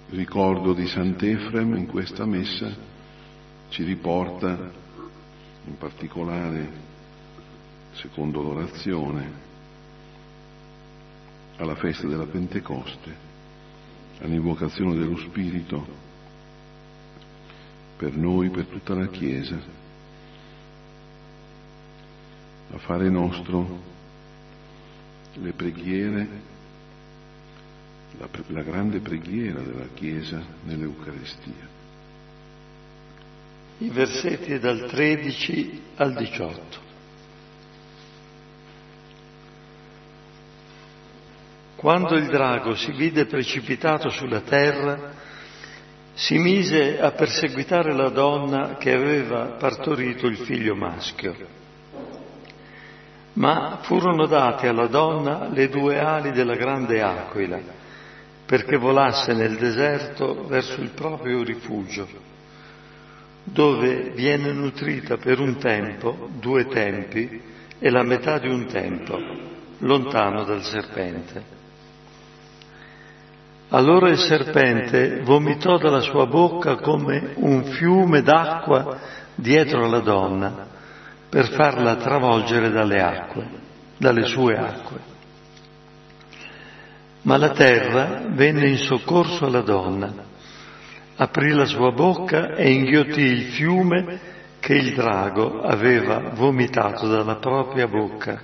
Il ricordo di Sant'Efrem in questa messa ci riporta, in particolare secondo l'orazione, alla festa della Pentecoste, all'invocazione dello Spirito per noi, per tutta la Chiesa, a fare nostro le preghiere, la grande preghiera della Chiesa nell'Eucaristia. I versetti dal 13 al 18. Quando il drago si vide precipitato sulla terra, si mise a perseguitare la donna che aveva partorito il figlio maschio. Ma furono date alla donna le 2 ali della grande aquila, perché volasse nel deserto verso il proprio rifugio, dove viene nutrita per un tempo, 2 tempi e la metà di un tempo, lontano dal serpente. Allora il serpente vomitò dalla sua bocca come un fiume d'acqua dietro alla donna, per farla travolgere dalle sue acque. Ma la terra venne in soccorso alla donna, aprì la sua bocca e inghiottì il fiume che il drago aveva vomitato dalla propria bocca.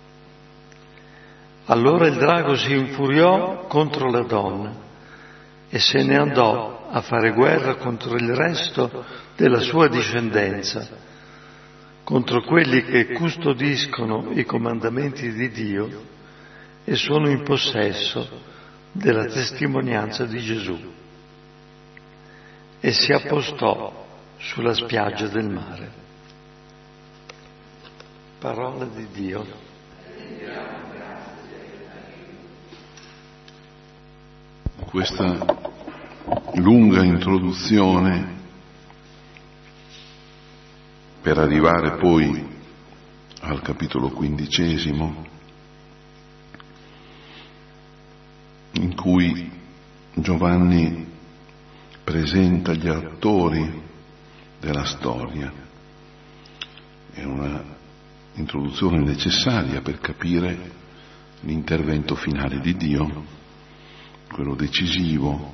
Allora il drago si infuriò contro la donna e se ne andò a fare guerra contro il resto della sua discendenza, contro quelli che custodiscono i comandamenti di Dio e sono in possesso della testimonianza di Gesù. E si appostò sulla spiaggia del mare. Parola di Dio. Questa lunga introduzione per arrivare poi al capitolo 15, in cui Giovanni presenta gli attori della storia. È una introduzione necessaria per capire l'intervento finale di Dio, quello decisivo,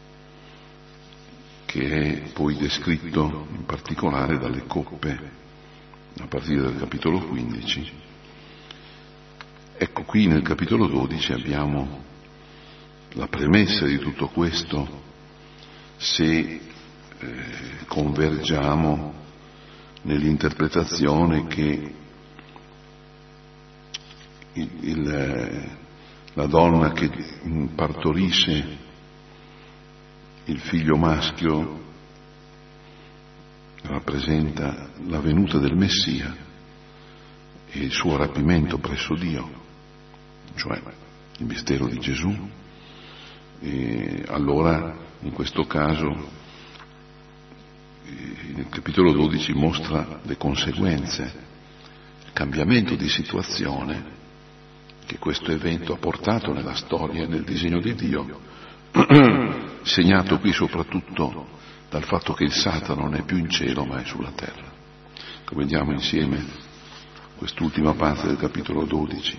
che è poi descritto in particolare dalle coppe a partire dal capitolo 15. Ecco, qui nel capitolo 12 abbiamo la premessa di tutto questo, se convergiamo nell'interpretazione che la donna che partorisce il figlio maschio rappresenta la venuta del Messia e il suo rapimento presso Dio, cioè il mistero di Gesù. E allora in questo caso nel capitolo 12 mostra le conseguenze, il cambiamento di situazione che questo evento ha portato nella storia e nel disegno di Dio, segnato qui soprattutto dal fatto che il Satana non è più in cielo ma è sulla terra. Vediamo insieme quest'ultima parte del capitolo 12.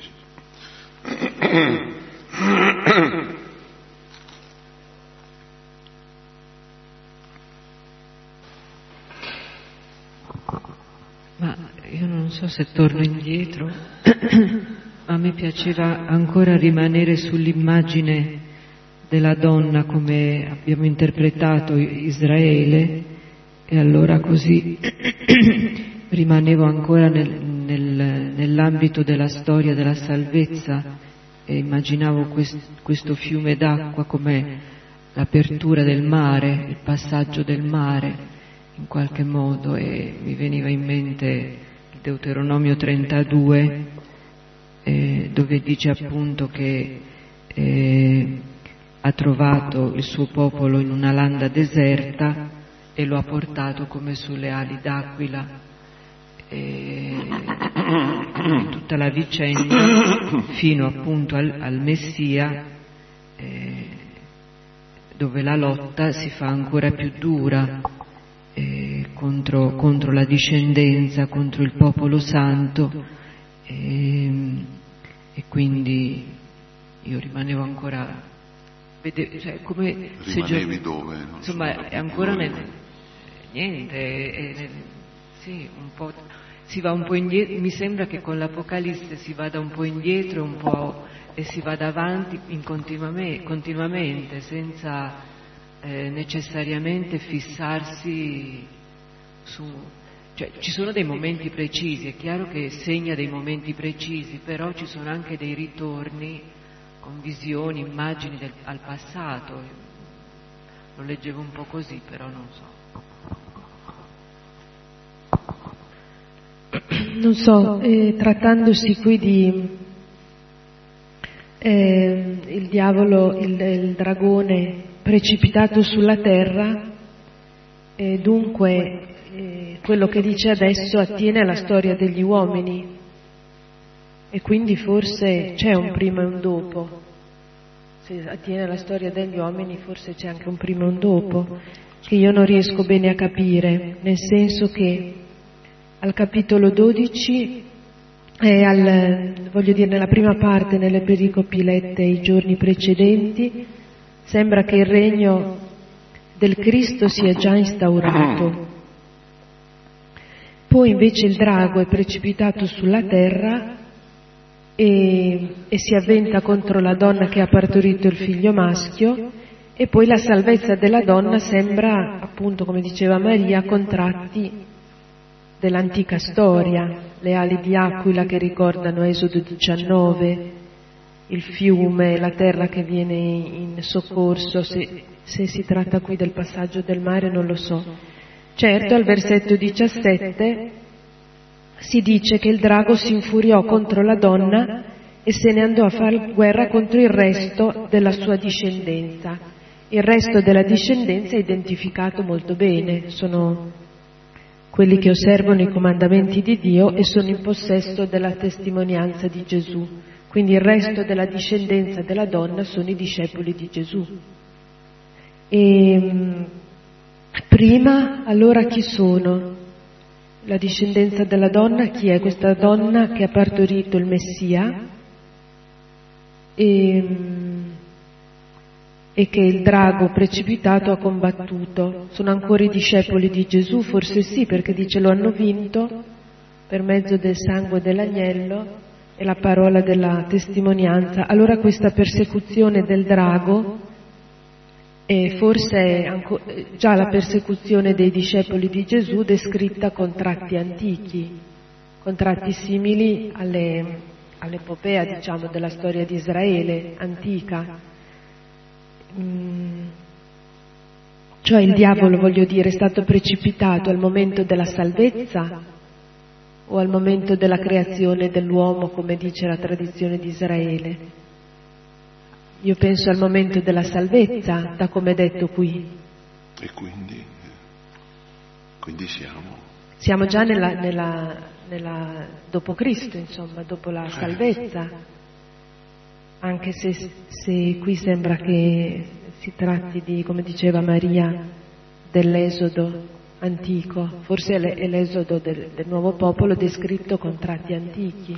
Ma io non so se torno indietro, ma mi piaceva ancora rimanere sull'immagine della donna come abbiamo interpretato Israele, e allora così rimanevo ancora nell'ambito della storia della salvezza e immaginavo questo fiume d'acqua come l'apertura del mare, il passaggio del mare in qualche modo, e mi veniva in mente il Deuteronomio 32 dove dice appunto che ha trovato il suo popolo in una landa deserta e lo ha portato come sulle ali d'aquila, tutta la vicenda fino appunto al Messia dove la lotta si fa ancora più dura contro la discendenza, contro il popolo santo, e quindi io rimanevo ancora, cioè come rimanevi dove? Insomma, è ancora niente, sì, un po', si va un po' indietro. Mi sembra che con l'Apocalisse si vada un po' indietro, un po' e si vada avanti continuamente, senza necessariamente fissarsi su, cioè ci sono dei momenti precisi, è chiaro che segna dei momenti precisi, però ci sono anche dei ritorni con visioni, immagini al passato. Lo leggevo un po' così, però non so. Non so, trattandosi qui di il diavolo, il dragone precipitato sulla terra, dunque quello che dice adesso attiene alla storia degli uomini, e quindi forse c'è un prima e un dopo. Se attiene alla storia degli uomini forse c'è anche un prima e un dopo, che io non riesco bene a capire, nel senso che al capitolo 12 voglio dire nella prima parte, nelle pericopi lette i giorni precedenti, sembra che il regno del Cristo sia già instaurato. Poi invece il drago è precipitato sulla terra e si avventa contro la donna che ha partorito il figlio maschio, e poi la salvezza della donna sembra, appunto come diceva Maria, con tratti dell'antica storia, le ali di aquila che ricordano Esodo 19, il fiume, la terra che viene in soccorso, se si tratta qui del passaggio del mare non lo so. Certo, al versetto 17 si dice che il drago si infuriò contro la donna e se ne andò a fare guerra contro il resto della sua discendenza. Il resto della discendenza è identificato molto bene, sono quelli che osservano i comandamenti di Dio e sono in possesso della testimonianza di Gesù. Quindi il resto della discendenza della donna sono i discepoli di Gesù. E prima, allora chi sono? La discendenza della donna, chi è questa donna che ha partorito il Messia e che il drago precipitato ha combattuto? Sono ancora i discepoli di Gesù? Forse sì, perché dice lo hanno vinto per mezzo del sangue dell'agnello e la parola della testimonianza. Allora questa persecuzione del drago forse è già la persecuzione dei discepoli di Gesù descritta con tratti antichi, con tratti simili all'epopea, diciamo, della storia di Israele antica. Cioè il diavolo, voglio dire, è stato precipitato al momento della salvezza o al momento della creazione dell'uomo, come dice la tradizione di Israele? Io penso al momento della salvezza, da come è detto qui. E quindi siamo già nella dopo Cristo, insomma, dopo la salvezza. Anche se qui sembra che si tratti di, come diceva Maria, dell'esodo antico, forse è l'esodo del nuovo popolo descritto con tratti antichi.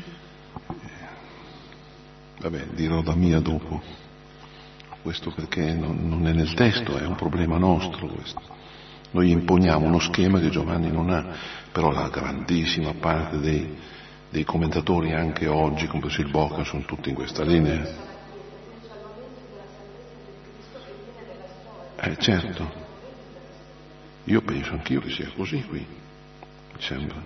Vabbè, dirò la mia dopo, questo perché non è nel testo, è un problema nostro questo. Noi imponiamo uno schema che Giovanni non ha, però la grandissima parte dei commentatori anche oggi, compreso il Bocca, sono tutti in questa linea. Certo, io penso anch'io che sia così qui, mi sembra.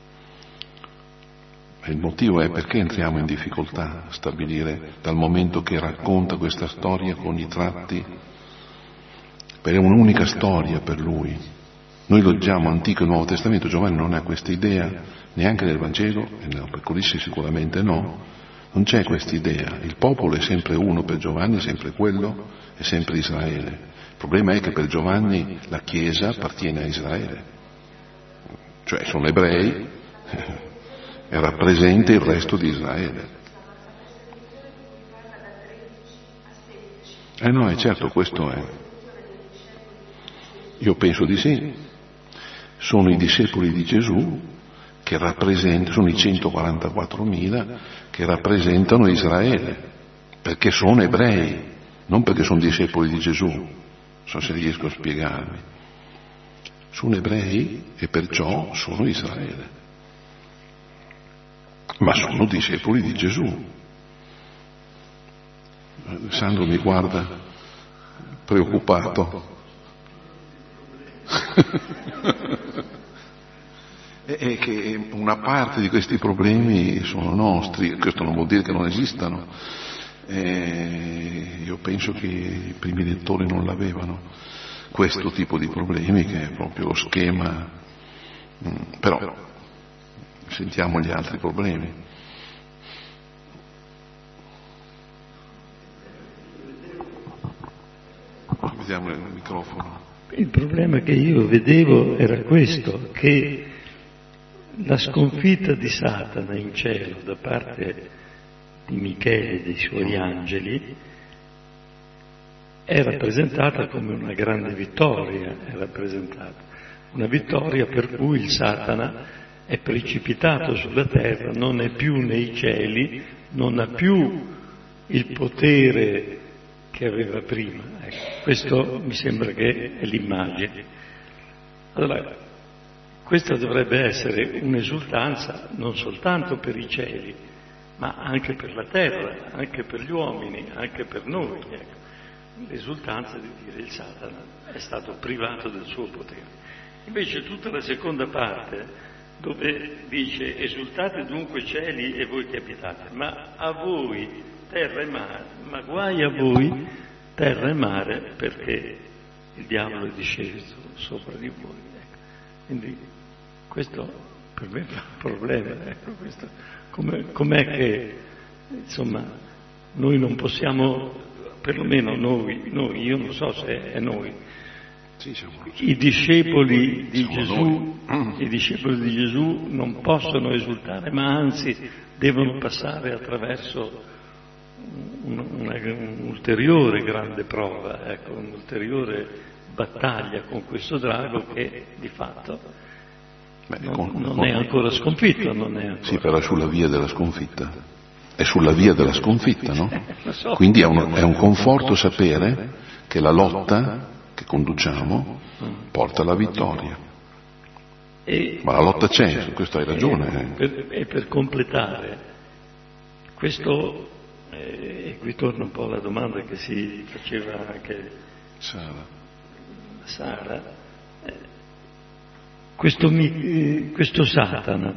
E il motivo è perché entriamo in difficoltà a stabilire, dal momento che racconta questa storia con i tratti, per un'unica storia per lui. Noi leggiamo Antico e Nuovo Testamento, Giovanni non ha questa idea, neanche nel Vangelo, e nell'Apocalisse sicuramente no, non c'è questa idea. Il popolo è sempre uno per Giovanni, è sempre quello, è sempre Israele. Il problema è che per Giovanni la Chiesa appartiene a Israele, cioè sono ebrei e rappresenta il resto di Israele. No, è certo, questo è. Io penso di sì. Sono i discepoli di Gesù che rappresentano, sono i 144.000 che rappresentano Israele, perché sono ebrei, non perché sono discepoli di Gesù. Non so se riesco a spiegarmi. Sono ebrei e perciò sono Israele, ma sono discepoli di Gesù. Sandro mi guarda preoccupato. E che una parte di questi problemi sono nostri, questo non vuol dire che non esistano. Io penso che i primi lettori non l'avevano, questo tipo di problemi, che è proprio lo schema, però sentiamo gli altri problemi. Vediamo il microfono. Il problema che io vedevo era questo, che la sconfitta di Satana in cielo da parte di Michele e dei suoi angeli è rappresentata come una grande vittoria, una vittoria per cui il Satana è precipitato sulla terra, non è più nei cieli, non ha più il potere che aveva prima. Ecco, questo mi sembra che è l'immagine. Allora, questa dovrebbe essere un'esultanza non soltanto per i cieli, ma anche per la terra, anche per gli uomini, anche per noi. Ecco. L'esultanza di dire il Satana è stato privato del suo potere. Invece tutta la seconda parte, dove dice esultate dunque cieli e voi che abitate, ma a voi terra e mare, ma guai a voi terra e mare, perché il diavolo è disceso sopra di voi. Ecco. Quindi questo per me fa un problema, ecco, questo, com'è che insomma noi non possiamo, perlomeno noi, io non so se è noi, i discepoli di Gesù non possono esultare, ma anzi devono passare attraverso un'ulteriore grande prova, ecco, un'ulteriore battaglia con questo drago che di fatto non è ancora sconfitto. Sì, però è sulla via della sconfitta. È sulla via della sconfitta, no? So. Quindi è un conforto sapere che la lotta che conduciamo porta alla vittoria. Ma la lotta c'è, su questo hai ragione. E per completare questo, e qui torna un po' alla domanda che si faceva anche Sara, questo Satana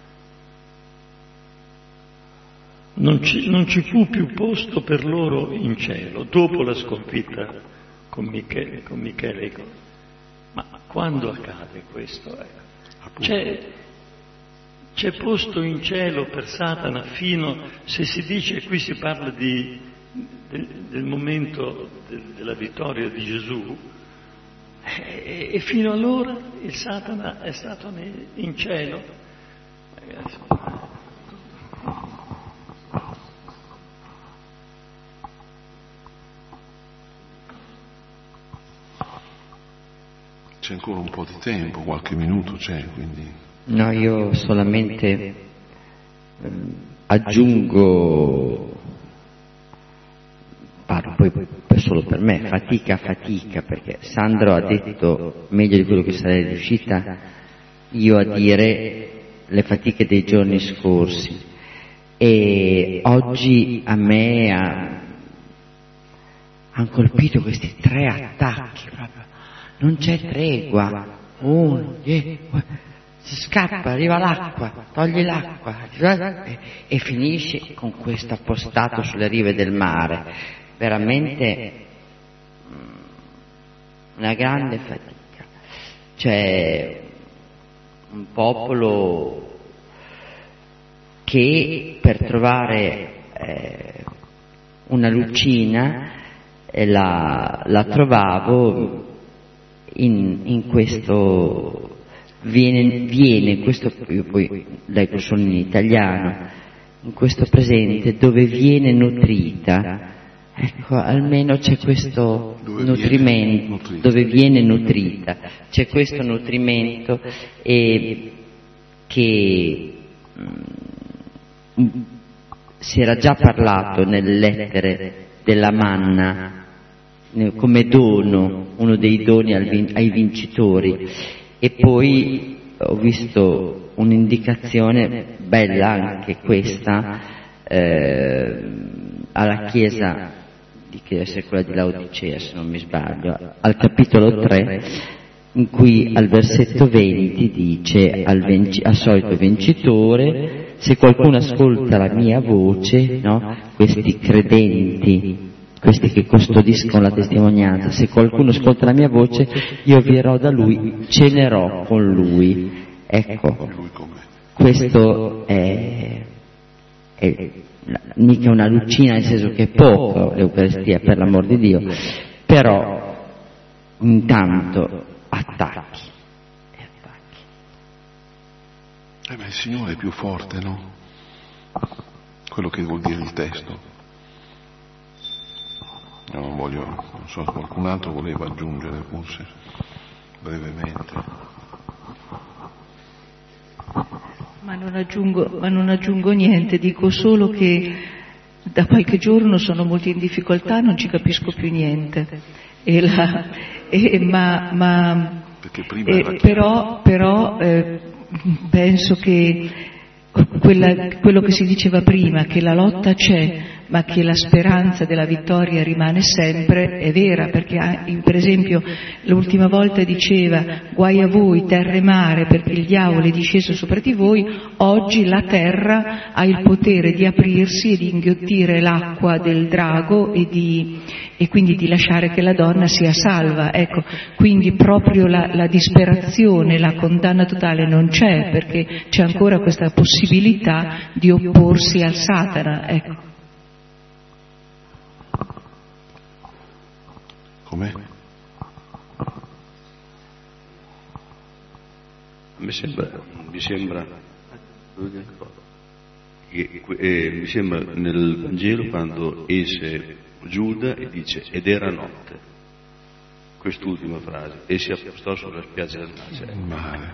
non ci fu più posto per loro in cielo dopo la sconfitta con Michele. Ma quando accade questo? C'è posto in cielo per Satana fino, se si dice, qui si parla del momento della vittoria di Gesù, e fino allora il Satana è stato in cielo. C'è ancora un po' di tempo, qualche minuto c'è, quindi... No, io solamente aggiungo, parlo poi solo per me, fatica, perché Sandro ha detto meglio di quello che sarei riuscita io a dire le fatiche dei giorni scorsi, e oggi a me hanno colpito questi 3 attacchi proprio. Non c'è tregua, si scappa, arriva l'acqua, togli l'acqua e finisce con questo appostato sulle rive del mare. Veramente una grande fatica. C'è un popolo che per trovare una lucina la trovavo in questo, viene questo, io poi leggo solo in italiano, in questo presente dove viene nutrita Ecco, almeno c'è questo nutrimento, dove viene nutrita, c'è questo nutrimento che si era già parlato nelle lettere della manna come dono, uno dei doni ai vincitori, e poi ho visto un'indicazione bella anche questa alla Chiesa, che deve essere quella di Laodicea se non mi sbaglio, al capitolo 3, in cui al versetto 20 dice al solito vincitore: se qualcuno ascolta la mia voce, no? Questi credenti, questi che custodiscono la testimonianza, se qualcuno ascolta la mia voce, io verrò da lui, cenerò con lui. Ecco, questo è mica una lucina, nel senso che è poco l'Eucaristia, per l'amor di Dio, però intanto attacchi e attacchi. Ma il Signore è più forte, no? Quello che vuol dire il testo. Io non so se qualcun altro voleva aggiungere, forse brevemente. Ma non aggiungo niente, dico solo che da qualche giorno sono molto in difficoltà, non ci capisco più niente. Però penso che quello che si diceva prima, che la lotta c'è, ma che la speranza della vittoria rimane sempre, è vera, perché per esempio l'ultima volta diceva: guai a voi terra e mare, perché il diavolo è disceso sopra di voi. Oggi la terra ha il potere di aprirsi e di inghiottire l'acqua del drago e quindi di lasciare che la donna sia salva. Ecco, quindi proprio la disperazione, la condanna totale non c'è, perché c'è ancora questa possibilità di opporsi al Satana. Ecco. Com'è? Mi sembra nel Vangelo quando esce Giuda e dice: ed era notte, quest'ultima frase, e si appostò sulla spiaggia del mare.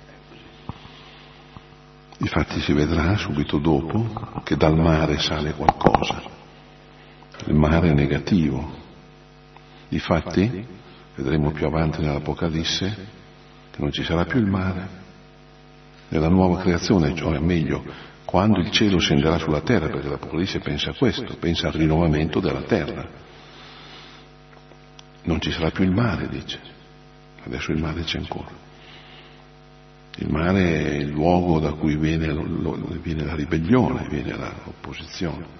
Infatti si vedrà subito dopo che dal mare sale qualcosa, il mare è negativo. Difatti vedremo più avanti nell'Apocalisse che non ci sarà più il mare nella nuova creazione, cioè meglio, quando il cielo scenderà sulla terra, perché l'Apocalisse pensa a questo, pensa al rinnovamento della terra. Non ci sarà più il mare, dice. Adesso il mare c'è ancora. Il mare è il luogo da cui viene la ribellione, viene l'opposizione.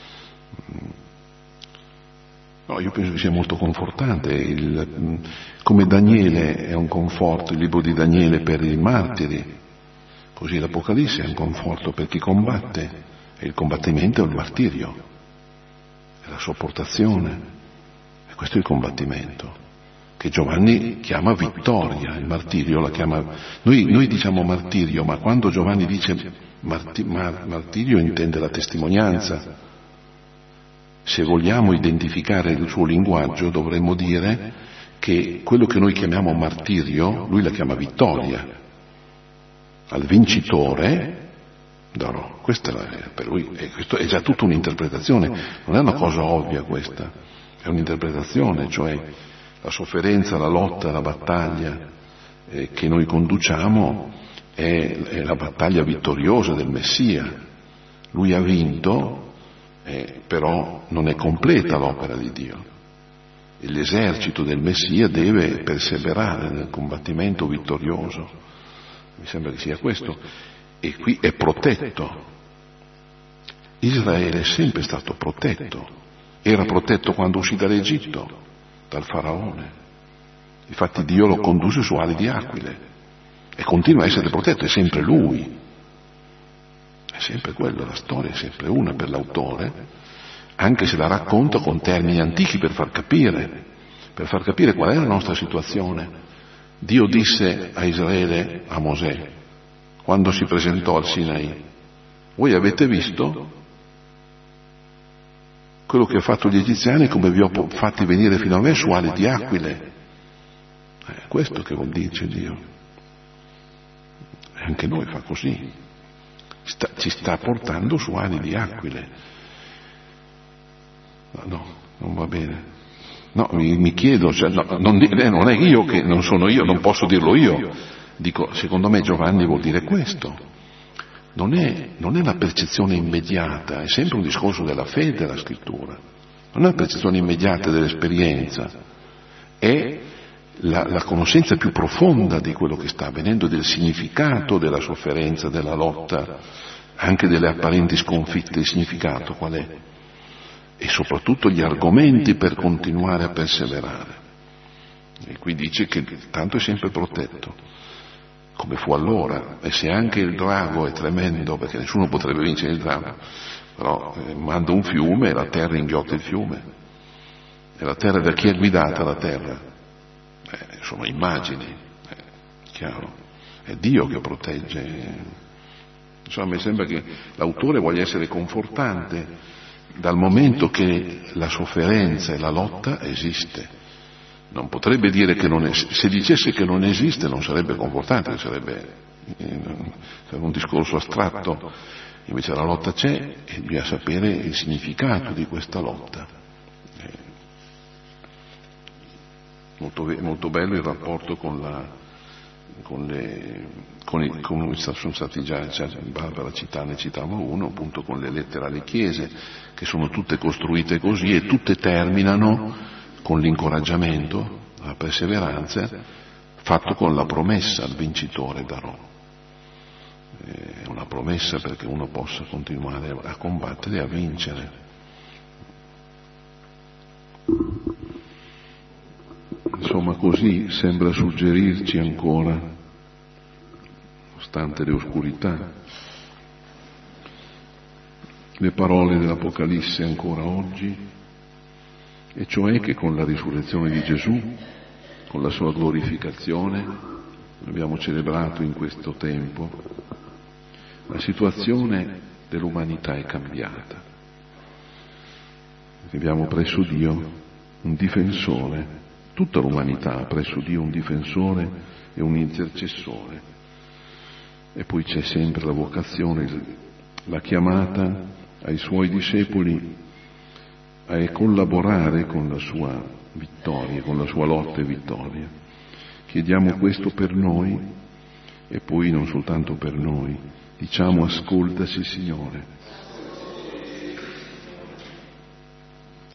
No, io penso che sia molto confortante, come Daniele è un conforto, il libro di Daniele per i martiri, così l'Apocalisse è un conforto per chi combatte, e il combattimento è il martirio, è la sopportazione, e questo è il combattimento, che Giovanni chiama vittoria, il martirio la chiama, noi diciamo martirio, ma quando Giovanni dice martirio intende la testimonianza. Se vogliamo identificare il suo linguaggio dovremmo dire che quello che noi chiamiamo martirio, lui la chiama vittoria. Al vincitore darò. Questa per lui, questo è già tutta un'interpretazione, non è una cosa ovvia questa, è un'interpretazione, cioè la sofferenza, la lotta, la battaglia che noi conduciamo è la battaglia vittoriosa del Messia. Lui ha vinto. Però non è completa l'opera di Dio e l'esercito del Messia deve perseverare nel combattimento vittorioso, mi sembra che sia questo, e qui è protetto. Israele è sempre stato protetto, era protetto quando uscì dall'Egitto, dal faraone, infatti Dio lo condusse su ali di aquile e continua a essere protetto, è sempre lui. È sempre quello, la storia è sempre una per l'autore, anche se la racconta con termini antichi per far capire qual è la nostra situazione. Dio disse a Israele, a Mosè, quando si presentò al Sinai: voi avete visto quello che ha fatto gli egiziani, come vi ho fatti venire fino a me su ali di aquile. Questo che vuol dire Dio. E anche noi fa così. Ci sta portando su ali di aquile. No, non va bene. No, mi chiedo, cioè, no, non è io che non sono io, non posso dirlo io. Dico, secondo me Giovanni vuol dire questo. Non è la percezione immediata, è sempre un discorso della fede la scrittura. Non è la percezione immediata dell'esperienza, è la conoscenza più profonda di quello che sta avvenendo, del significato della sofferenza, della lotta, anche delle apparenti sconfitte. Il significato qual è? E soprattutto gli argomenti per continuare a perseverare. E qui dice che tanto è sempre protetto, come fu allora, e se anche il drago è tremendo, perché nessuno potrebbe vincere il drago, però manda un fiume e la terra inghiotte il fiume. E la terra, da chi è guidata la terra? Sono immagini, chiaro, è Dio che protegge. Insomma, mi sembra che l'autore voglia essere confortante dal momento che la sofferenza e la lotta esiste. Non potrebbe dire che non esiste. Se dicesse che non esiste non sarebbe confortante, sarebbe un discorso astratto. Invece la lotta c'è e bisogna sapere il significato di questa lotta. Molto bello il rapporto come sono stati già, Barbara ne citava uno, appunto con le lettere alle chiese, che sono tutte costruite così e tutte terminano con l'incoraggiamento, la perseveranza, fatto con la promessa: al vincitore darò. È una promessa perché uno possa continuare a combattere e a vincere. Insomma, così sembra suggerirci ancora, nonostante le oscurità, le parole dell'Apocalisse ancora oggi, e cioè che con la risurrezione di Gesù, con la sua glorificazione, abbiamo celebrato in questo tempo, la situazione dell'umanità è cambiata. Abbiamo presso Dio un difensore, tutta l'umanità ha presso Dio un difensore e un intercessore. E poi c'è sempre la vocazione, la chiamata ai suoi discepoli a collaborare con la sua vittoria, con la sua lotta e vittoria. Chiediamo questo per noi e poi non soltanto per noi. Diciamo: ascoltaci, Signore,